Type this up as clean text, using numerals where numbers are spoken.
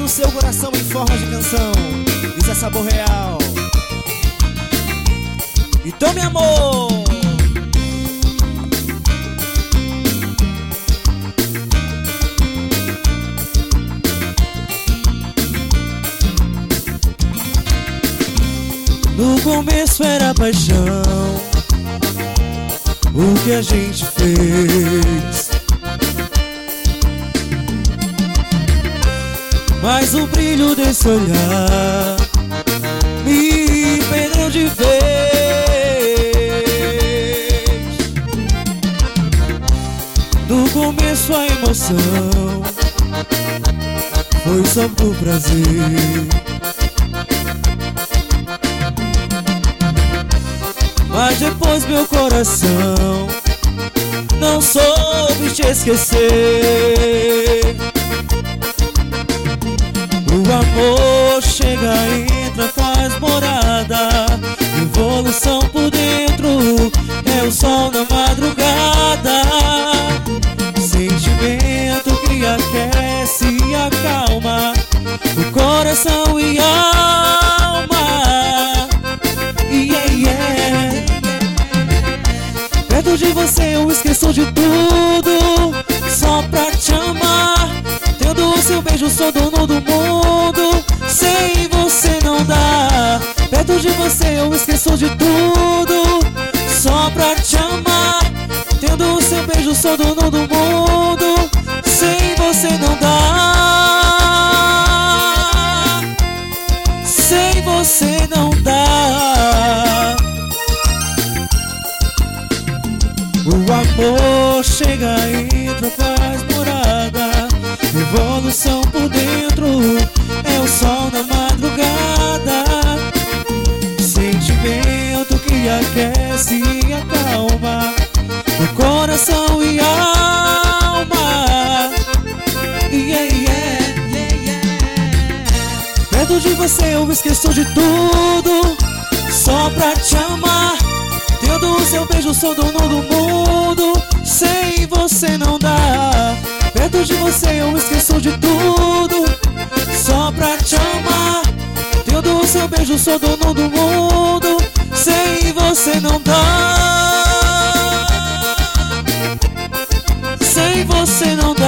no seu coração em forma de canção. Isso é sabor real. Então, meu amor, no começo era paixão, o que a gente fez, mas o brilho desse olhar me perdeu de vez. No começo a emoção foi só por prazer, mas depois meu coração não soube te esquecer. O amor chega, entra, faz morada, evolução por dentro, é o sol na madrugada. Sentimento que aquece e acalma o coração e a alma. Yeah, yeah. Perto de você eu esqueço de tudo, só pra te amar. Tendo o seu beijo sou dono do mundo, sem você não dá. Perto de você eu esqueço de tudo, só pra te amar. Tendo o seu beijo sou dono do mundo, sem você não dá. Sem você não dá. O amor chega, entra, faz morada, evolução por dentro, é o sol na madrugada. Sentimento que aquece e acalma o coração e a alma. Yeah, yeah, yeah, yeah. Perto de você eu esqueço de tudo, só pra te amar. Tendo o seu beijo sou dono do mundo, sem você não dá. Perto de você eu esqueço de tudo, só pra te amar. Tendo o seu beijo sou dono do mundo, sem você não dá. Sem você não dá.